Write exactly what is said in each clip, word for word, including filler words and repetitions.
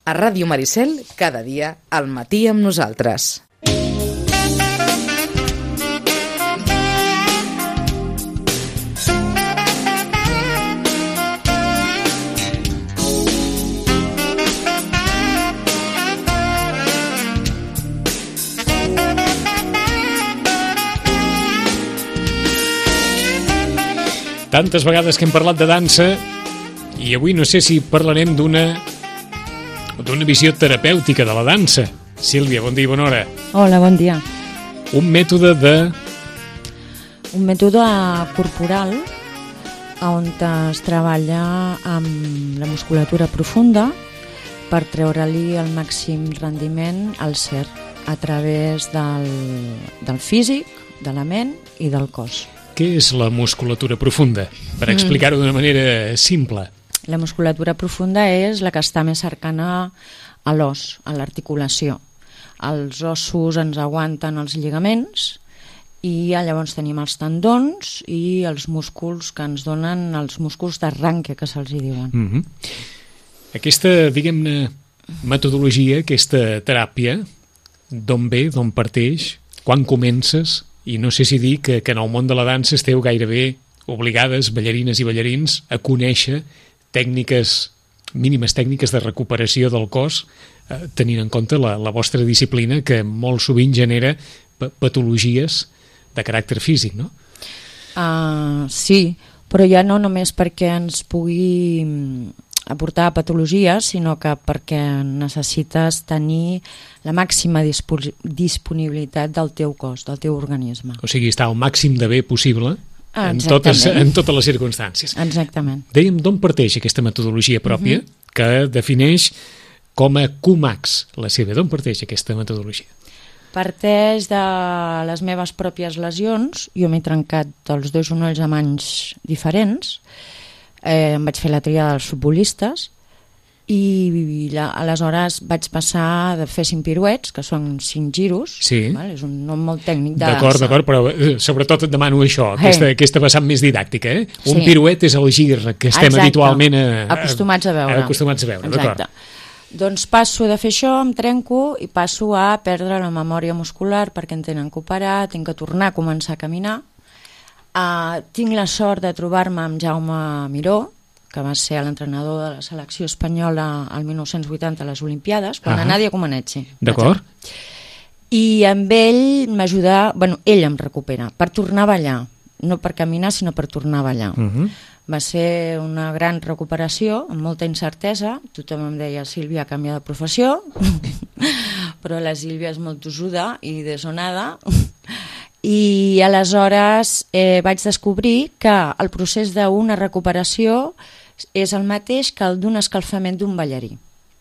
A Ràdio Maricel, cada dia, al matí amb nosaltres. Tantes vegades que hem parlat de dansa i avui no sé si parlarem d'una d'una visió terapèutica de la dansa. Sílvia, bon dia i bona hora. Hola, bon dia. Un mètode de... Un mètode corporal on es treballa amb la musculatura profunda per treure-li el màxim rendiment al ser a través del, del físic, de la ment i del cos. Què és la musculatura profunda? Per explicar-ho d'una manera simple. La musculatura profunda és la que està més cercana a l'os, a l'articulació. Els ossos ens aguanten els lligaments i llavors tenim els tendons i els músculs que ens donen els músculs d'arranque, que se'ls hi diuen. Mm-hmm. Aquesta, diguem-ne, metodologia, aquesta teràpia, d'on ve, d'on parteix, quan comences? I no sé si dir que, que en el món de la dansa esteu gairebé obligades, ballarines i ballarins, a conèixer tècniques, mínimes tècniques de recuperació del cos, eh, tenint en compte la, la vostra disciplina, que molt sovint genera patologies de caràcter físic, no? Uh, sí, però ja no només perquè ens pugui aportar patologies, sinó que perquè necessites tenir la màxima dispo- disponibilitat del teu cos, del teu organisme. O sigui, estar al màxim de bé possible ah, en totes, en totes les circumstàncies. Exactament. Dèiem d'on parteix aquesta metodologia pròpia, uh-huh, que defineix com a Q MAX la seva. D'on parteix aquesta metodologia? Parteix de les meves pròpies lesions. Jo m'he trencat els dos genolls amb anys diferents. Eh, em vaig fer la tria dels futbolistes i la, aleshores vaig passar de fer cinc piruets, que són cinc giros, sí, val? És un nom molt tècnic de d'acord, dansa. D'acord, però eh, sobretot et demano això, hey, aquesta, aquesta vessant més didàctica. Eh? Un sí, piruet és el gir que estem exacte, habitualment a, acostumats a veure. A, acostumats a veure, d'acord. Doncs passo de fer això, em trenco i passo a perdre la memòria muscular perquè em tenen que operar, tinc que tornar a començar a caminar. Uh, tinc la sort de trobar-me amb Jaume Miró, que va ser l'entrenador de la selecció espanyola al mil nou-cents vuitanta a les Olimpiades, quan ah, Nadia Comaneci. D'acord. I amb ell m'ajuda, bueno, ell em recupera, per tornar a ballar, no per caminar, sinó per tornar a ballar. Uh-huh. Va ser una gran recuperació, amb molta incertesa. Tothom em deia, Sílvia, canvia de professió, però la Sílvia és molt tossuda i desonada. I aleshores eh, vaig descobrir que el procés d'una recuperació és el mateix que el d'un escalfament d'un ballarí.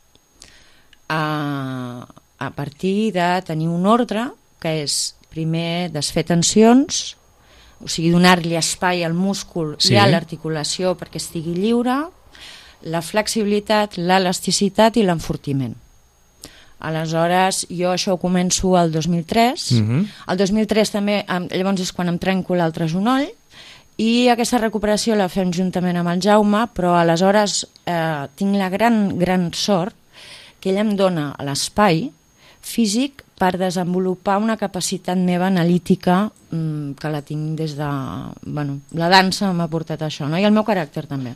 A, a partir de tenir un ordre, que és primer desfer tensions, o sigui, donar-li espai al múscul sí, i a l'articulació perquè estigui lliure, la flexibilitat, l'elasticitat i l'enfortiment. Aleshores, jo això ho començo el dos mil tres. Uh-huh. El dos mil tres també, llavors és quan em trenco l'altre genoll, i aquesta recuperació la fem juntament amb el Jaume, però aleshores eh, tinc la gran, gran sort que ell em dona l'espai físic per desenvolupar una capacitat meva analítica mmm, que la tinc des de... Bueno, la dansa m'ha portat això, no? I el meu caràcter també.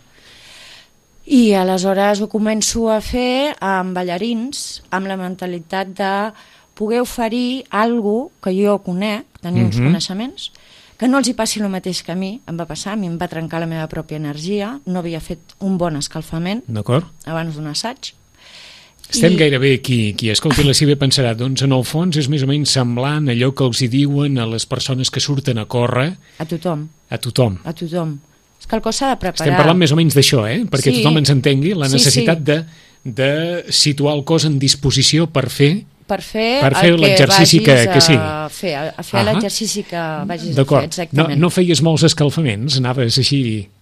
I aleshores ho començo a fer amb ballarins, amb la mentalitat de poder oferir alguna cosa que jo conec, tenir uns mm-hmm. coneixements, que no els hi passi el mateix que a mi em va passar, a mi em va trencar la meva pròpia energia, no havia fet un bon escalfament abans d'un assaig. Estem I... gairebé qui, qui escolti la Sílvia pensarà, doncs en el fons és més o menys semblant allò que els hi diuen a les persones que surten a córrer. A tothom. A tothom. A tothom. És que el cos s'ha de preparar. Estem parlant més o menys d'això, eh? Perquè sí. tothom ens entengui la necessitat sí, sí. De, de situar el cos en disposició per fer per fer, per fer el que l'exercici que, que sigui. A fer, a fer uh-huh. l'exercici que vagis D'acord. a fer, exactament. No, no feies molts escalfaments, anaves així...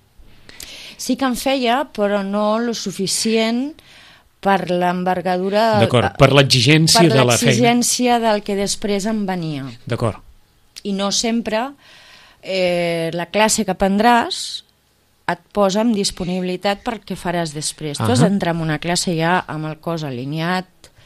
Sí que en feia, però no lo suficient per l'envergadura... D'acord, per l'exigència de la feina. Per l'exigència del que després em venia. D'acord. I no sempre eh, la classe que prendràs et posa en disponibilitat per què faràs després. Uh -huh. Tu has d'entrar en una classe ja amb el cos alineat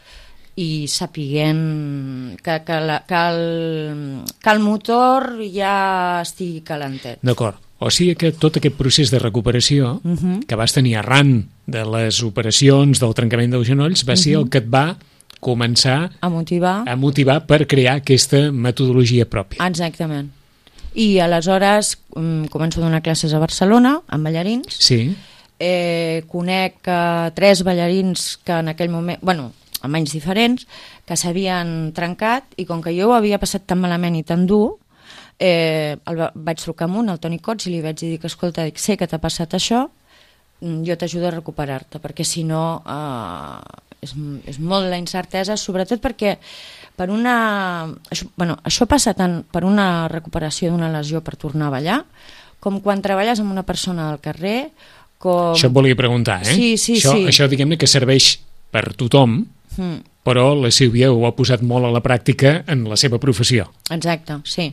i sapiguent que, que, la, que, el, que el motor ja estigui calentet. D'acord. O sigui que tot aquest procés de recuperació uh -huh. que vas tenir arran de les operacions, del trencament dels genolls, va ser uh -huh. el que et va començar a motivar. a motivar per crear aquesta metodologia pròpia. Exactament. I aleshores um, començo a donar classes a Barcelona, amb ballarins. Sí. Eh, conec uh, tres ballarins que en aquell moment... Bueno, amb anys diferents, que s'havien trencat, i com que jo ho havia passat tan malament i tan dur, eh, el va, vaig trucar amb un, el Toni Cots, i li vaig dir que, escolta, dic, sé que t'ha passat això, jo t'ajudo a recuperar-te, perquè si no eh, és, és molt la incertesa, sobretot perquè per una... Això, bueno, això passa tant per una recuperació d'una lesió per tornar a ballar, com quan treballes amb una persona al carrer, com... Això et volia preguntar, eh? Sí, sí, això, sí. Això, diguem-ne, que serveix per tothom, mm. però la Sílvia ho ha posat molt a la pràctica en la seva professió. Exacte, sí.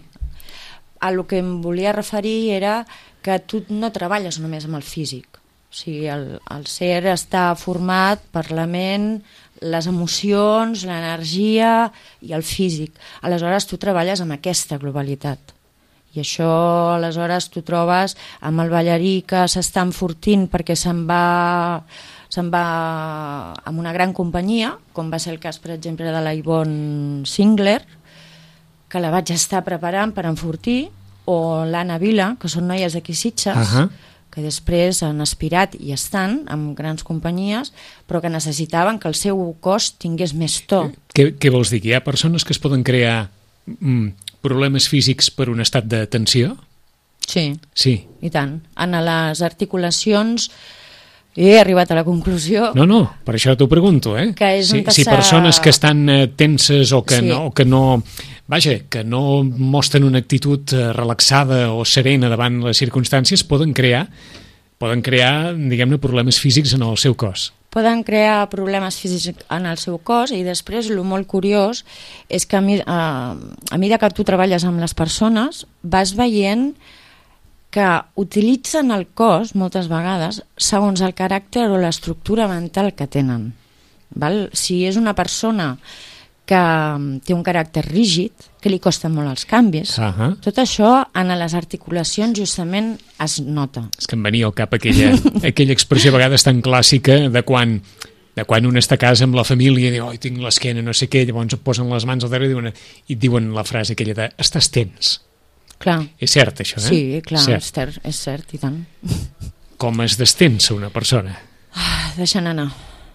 A lo que em volia referir era que tu no treballes només amb el físic. O sigui, el, el ser està format per la ment, les emocions, l'energia i el físic. Aleshores, tu treballes amb aquesta globalitat. I això, aleshores, tu trobes amb el ballarí que s'està enfortint perquè se'n va... se'n va amb una gran companyia, com va ser el cas, per exemple, de la Yvonne Singler, que la vaig estar preparant per enfortir, o l'Anna Vila, que són noies d'aquí Sitges, uh -huh. que després han aspirat i estan amb grans companyies, però que necessitaven que el seu cos tingués més to. Què, què vols dir? Que hi ha persones que es poden crear mm, problemes físics per un estat de tensió? Sí, sí, i tant. En les articulacions he arribat a la conclusió... No, no, per això t'ho pregunto, eh? Que és si, on si persones que estan eh, tenses o que, sí. no, o que no... Vaja, que no mostren una actitud eh, relaxada o serena davant les circumstàncies, poden crear, poden crear, diguem-ne, problemes físics en el seu cos. Poden crear problemes físics en el seu cos, i després el molt curiós és que a, mi, a, a mesura que tu treballes amb les persones vas veient que utilitzen el cos moltes vegades segons el caràcter o l'estructura mental que tenen. Val? Si és una persona que té un caràcter rígid, que li costen molt els canvis, uh -huh. tot això en les articulacions justament es nota. És que em venia al cap aquella, aquella expressió a vegades tan clàssica de quan, de quan un està a casa amb la família i diu, oi, tinc l'esquena, no sé què, llavors et posen les mans al darrere i diuen, i et diuen la frase aquella de, estàs tens. Clar. És cert, això, eh? Sí, clar, cert. És, cert, és cert, i tant. Com es destensa una persona? Ah, deixant anar.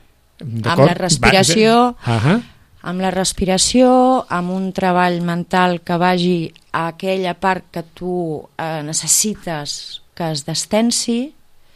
Amb la respiració... Va, uh -huh. amb la respiració, amb un treball mental que vagi a aquella part que tu eh, necessites que es destensi.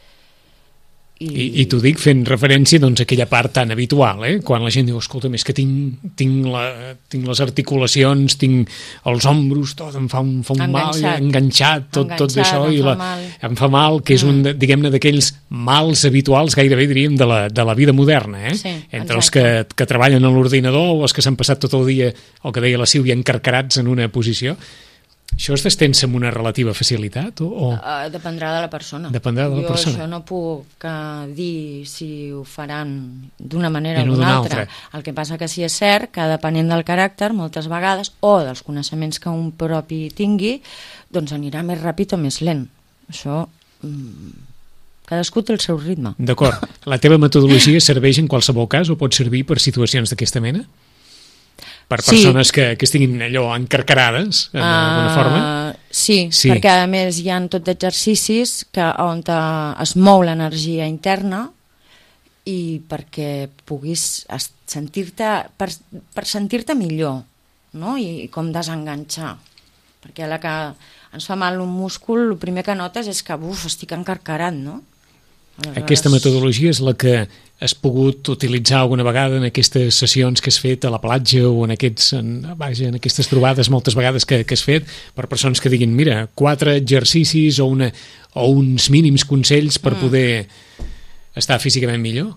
I, I, i t'ho dic fent referència doncs, a aquella part tan habitual, eh? Quan la gent diu, escolta, és que tinc, tinc, la, tinc les articulacions, tinc els ombros, tot em fa un, fa un mal, enganxat, tot, enganxat, tot d'això, i la, mal. em fa mal, que és un, diguem-ne, d'aquells mals habituals, gairebé diríem, de la, de la vida moderna, eh? Sí, entre els que, que treballen a l'ordinador o els que s'han passat tot el dia, el que deia la Sílvia, encarcarats en una posició. Això es destensa amb una relativa facilitat? O, o... Uh, dependrà de la persona. Dependrà de la jo persona. això no puc uh, dir si ho faran d'una manera I no o d'una altra. altra. El que passa que sí és cert que depenent del caràcter, moltes vegades, o dels coneixements que un propi tingui, doncs anirà més ràpid o més lent. Això... Mm, cadascú té el seu ritme. D'acord. La teva metodologia serveix en qualsevol cas o pot servir per situacions d'aquesta mena? Per persones sí. que, que estiguin allò encarcarades, d'alguna uh, forma? Sí, sí, perquè a més hi ha tot exercicis que, on es mou l'energia interna i perquè puguis sentir-te, per, per sentir-te millor, no? I, i com desenganxar. Perquè a la que ens fa mal un múscul, el primer que notes és que, buf, estic encarcarat, no? Aleshores... Aquesta metodologia és la que has pogut utilitzar alguna vegada en aquestes sessions que has fet a la platja o en, aquests, en, vaja, en aquestes trobades moltes vegades que, que has fet per persones que diguin, mira, quatre exercicis o, una, o uns mínims consells per mm. poder estar físicament millor?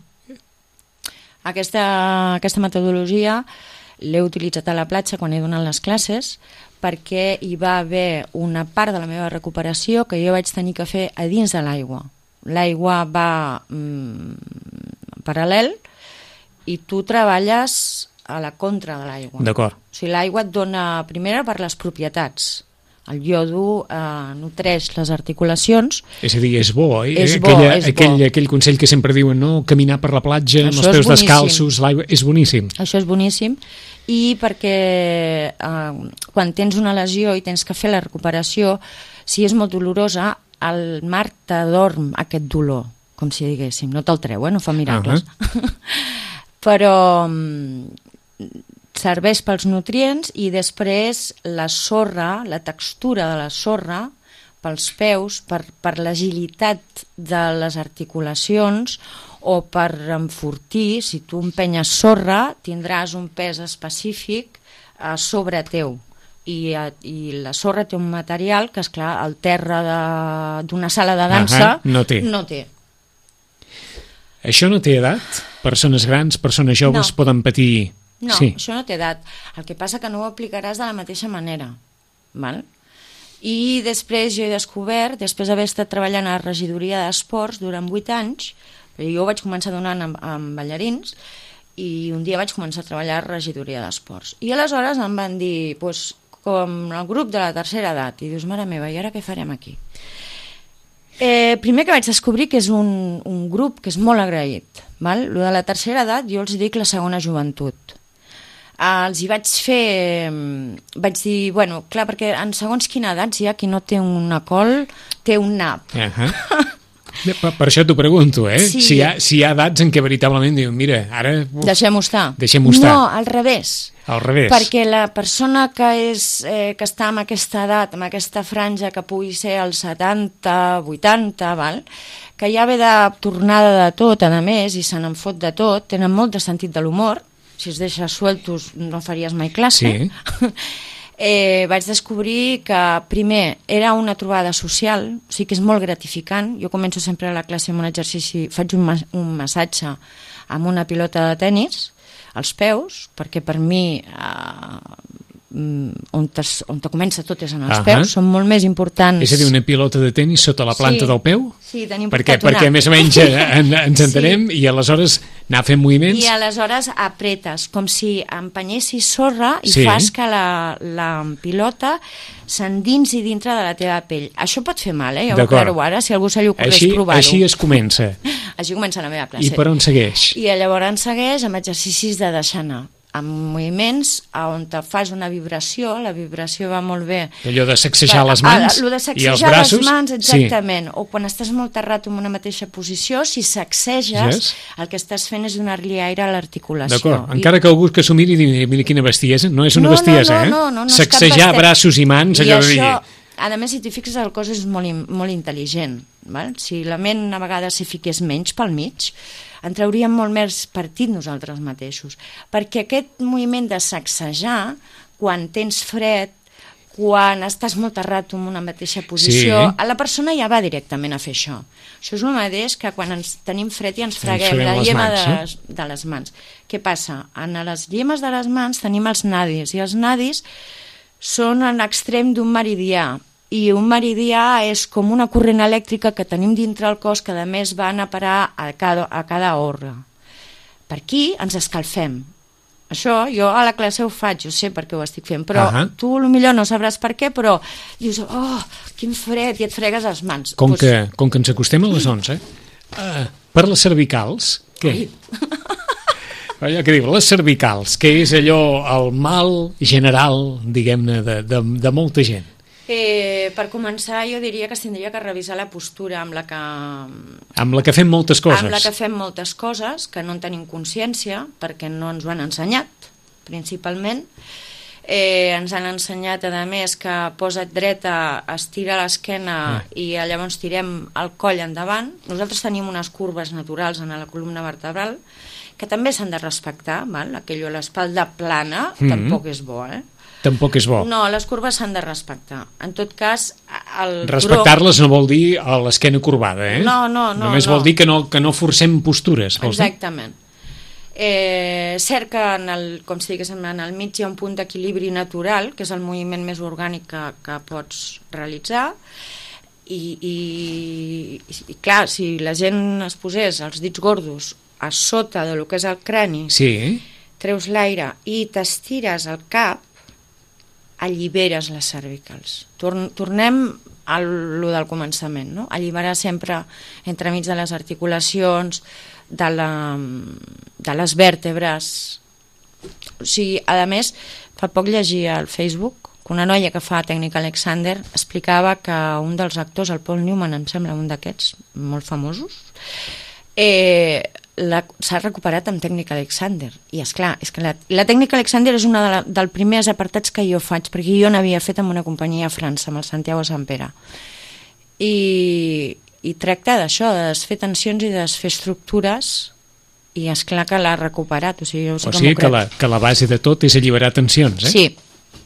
Aquesta, aquesta metodologia l'he utilitzat a la platja quan he donat les classes perquè hi va haver una part de la meva recuperació que jo vaig tenir que fer a dins de l'aigua. l'aigua va mm, paral·lel i tu treballes a la contra de l'aigua. D'acord. O sigui, l'aigua et dona, primera, per les propietats. El iodo eh, nutreix les articulacions. És a dir, és bo, eh? És bo, Aquella, és aquell, bo. aquell consell que sempre diuen, no? Caminar per la platja, amb Això els és peus boníssim. descalços, l'aigua... És boníssim. Això és boníssim. I perquè eh, quan tens una lesió i tens que fer la recuperació, si és molt dolorosa, el mar t'adorm aquest dolor, com si diguéssim. No te'l treu, eh? No fa miracles. Uh-huh. Però serveix pels nutrients i després la sorra, la textura de la sorra pels peus, per, per l'agilitat de les articulacions o per enfortir, si tu empenyes sorra tindràs un pes específic a sobre teu i, i la sorra té un material que, esclar, el terra d'una sala de dansa uh-huh. no té. No té. Això no té edat? Persones grans, persones joves No. poden patir... No, sí. Això no té edat. El que passa que no ho aplicaràs de la mateixa manera. Val? I després jo he descobert, després d'haver estat treballant a la regidoria d'esports durant vuit anys, jo ho vaig començar donant amb, amb ballarins, i un dia vaig començar a treballar a la regidoria d'esports. I aleshores em van dir, pues, com el grup de la tercera edat, i dius, mare meva, i ara què farem aquí? Eh, primer que vaig descobrir que és un, un grup que és molt agraït. Val? Lo de la tercera edat jo els dic la segona joventut. Uh, els hi vaig fer, vaig dir, bueno, clar, perquè en segons quina edat hi ha qui no té una col, té un nap. Uh-huh. per, per això t'ho pregunto, eh? Sí. Si, hi ha, si hi ha edats en què veritablement diuen, mira, ara... Uf, deixem-ho estar. Deixem-ho estar. No, al revés. Al revés. Perquè la persona que, és, eh, que està en aquesta edat, en aquesta franja que pugui ser als setanta, vuitanta, val? Que ja ve de tornada de tot, a més, i se n'en fot de tot, tenen molt de sentit de l'humor. Si es deixa sueltos no faries mai classe. Sí. eh, vaig descobrir que primer era una trobada social, o sigui que és molt gratificant. Jo començo sempre a la classe amb un exercici, faig un, ma un massatge amb una pilota de tennis als peus, perquè per mi eh, on, te, on te comença tot és en els uh-huh. peus, són molt més importants. És a dir, una pilota de tenis sota la planta sí, del peu? Sí, tenim perquè, portat una. perquè més o menys en, ens entenem sí. I aleshores anar fent moviments. I aleshores apretes, com si empenyessis sorra i sí. fas que la, la pilota s'endinsi dintre de la teva pell. Això pot fer mal, eh? Ja ho aclaro ara, si algú se li ocorreix provar-ho. Així es comença. Així comença la meva classe. I per on segueix? I llavors segueix amb exercicis de deixar anar, amb moviments on te fas una vibració, la vibració va molt bé. Allò de sacsejar les mans ah, de i els braços. Les mans, exactament. Sí. O quan estàs molt terrat en una mateixa posició, si sacseges, yes. el que estàs fent és donar-li aire a l'articulació. D'acord, I... encara que algú que s'ho miri i digui, mira quina bestiesa, no és una no, bestiesa, no, no, eh? No, no, no, sacsejar braços i mans, I allò això, de dir... A més, si t'hi fixes, el cos és molt, molt intel·ligent. Val? Si la ment a vegades s'hi fiqués menys pel mig, en trauríem molt més partit nosaltres mateixos. Perquè aquest moviment de sacsejar, quan tens fred, quan estàs molt terrat en una mateixa posició, sí. la persona ja va directament a fer això. Això és el mateix que quan ens tenim fred i ens freguem la llema mans, de, les, de les mans. Què passa? En les llemes de les mans tenim els nadis, i els nadis són en l'extrem d'un meridià, i un meridià és com una corrent elèctrica que tenim dintre el cos que a més van a parar a cada, a cada òrgan. Per aquí ens escalfem. Això jo a la classe ho faig, jo sé per què ho estic fent, però uh-huh. tu potser no sabràs per què, però dius, oh, quin fred, i et fregues les mans. Com, pues... que, com que ens acostem a les onze, uh, per les cervicals, què? Allò que diu, les cervicals, que és allò el mal general, diguem-ne, de, de, de molta gent. Eh, per començar, jo diria que s'hauria que revisar la postura amb la que... Amb la que fem moltes coses. Amb la que fem moltes coses, que no en tenim consciència, perquè no ens ho han ensenyat, principalment. Eh, ens han ensenyat, a més, que posa't dreta, estira l'esquena ah. i llavors tirem el coll endavant. Nosaltres tenim unes curves naturals en la columna vertebral, que també s'han de respectar, val? Aquello, l'espalda plana, mm-hmm. tampoc és bo, eh? Tampoc és bo. No, les curves s'han de respectar. En tot cas, el respectar-les no vol dir a l'esquena corbada, eh? No, no, no. Només no. vol dir que no, que no forcem postures. Exactament. Eh, cert que, en el, com si diguéssim, en el mig hi ha un punt d'equilibri natural, que és el moviment més orgànic que, que pots realitzar. I, i, i clar, si la gent es posés els dits gordos a sota de lo que és el crani, Sí. treus l'aire i t'estires el cap, alliberes les cervicals. Torn, tornem a lo del començament, no? Alliberar sempre entremig de les articulacions, de, la, de les vèrtebres. O sigui, a més, fa poc llegia al Facebook que una noia que fa tècnica Alexander explicava que un dels actors, el Paul Newman, em sembla un d'aquests molt famosos, eh, s'ha recuperat amb tècnica Alexander. I és clar, és que la, la tècnica Alexander és una de la, dels primers apartats que jo faig, perquè jo n'havia fet amb una companyia a França, amb el Santiago Sampere. I, i tracta d'això, de desfer tensions i de desfer estructures, i és clar que l'ha recuperat. O sigui, jo sí O que sigui m'ho que crec. la, que la base de tot és alliberar tensions, eh? Sí.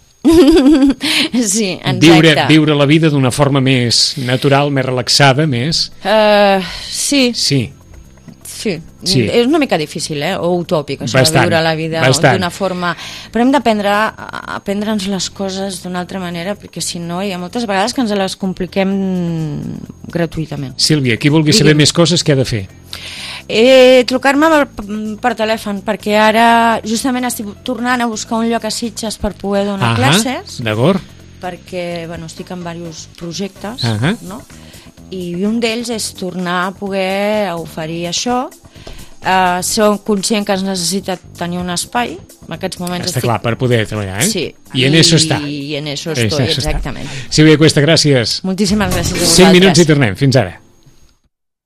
Sí, exacte. Viure, viure la vida d'una forma més natural, més relaxada, més... Uh, sí, Sí. sí, Sí. És una mica difícil, eh? O utòpic, això Bastant, de viure la vida bastant. d'una forma... Però hem d'aprendre a a prendre'ns les coses d'una altra manera, perquè si no hi ha moltes vegades que ens les compliquem gratuïtament. Sílvia, qui vulgui saber Digui'm. més coses, què ha de fer? Eh, trucar-me per, per telèfon, perquè ara justament estic tornant a buscar un lloc a Sitges per poder donar Ahà, classes, d'acord. perquè bueno, estic en diversos projectes, Ahà. no? I un d'ells és tornar a poder oferir això. Uh, som conscient que es necessita tenir un espai. En aquests moments Està estic... clar, per poder treballar, eh? Sí. I en eso està. I en eso En estoy, eso està. exactament. Sílvia Cuesta, gràcies. Moltíssimes gràcies a vosaltres. cinc minuts i tornem. Fins ara.